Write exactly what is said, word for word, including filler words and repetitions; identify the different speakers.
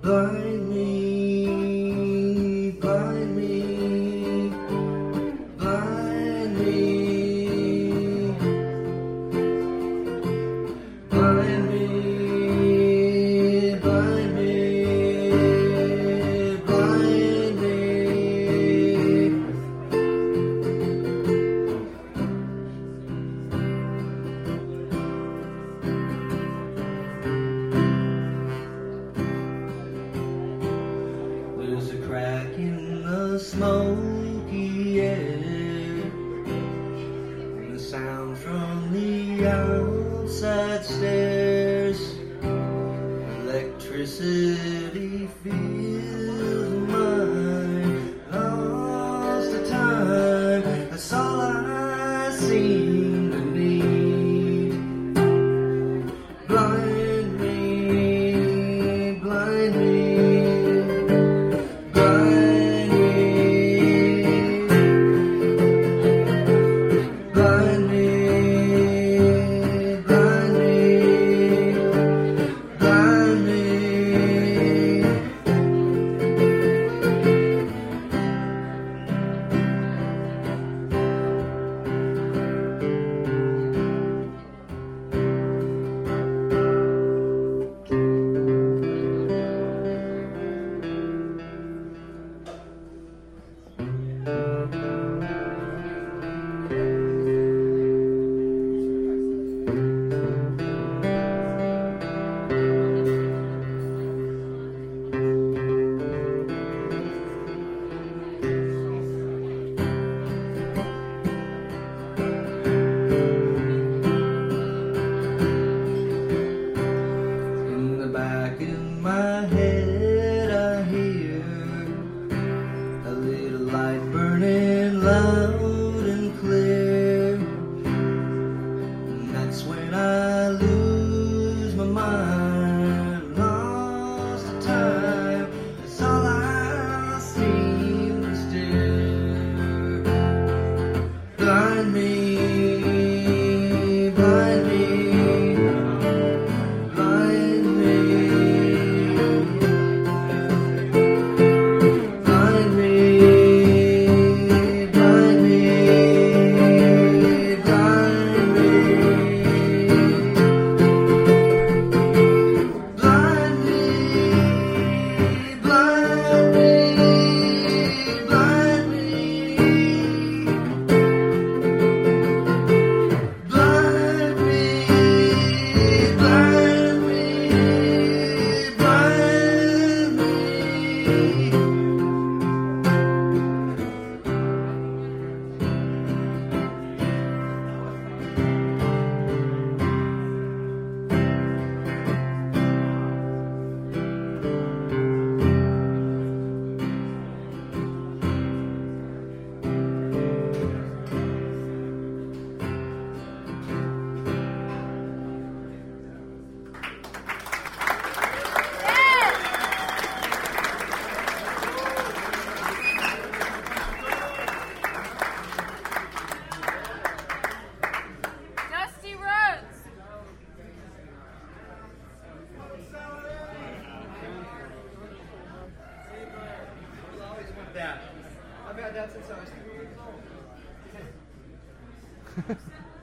Speaker 1: Blind me, blind me, blind me, blind me, blind me, blind me. There's a crack in the smoky air, and the sound from the outside stairs. Electricity fills my mind, lost to time. That's all I seem to need. Blind me, blind me. Blind me, blind me, blind me. Back in my head I hear a little light burning loud and clear, and that's when I lose my mind, lost to time. That's all I seem to steer. Blind me, blind me, blind me.
Speaker 2: That. I've had that since I was three years old.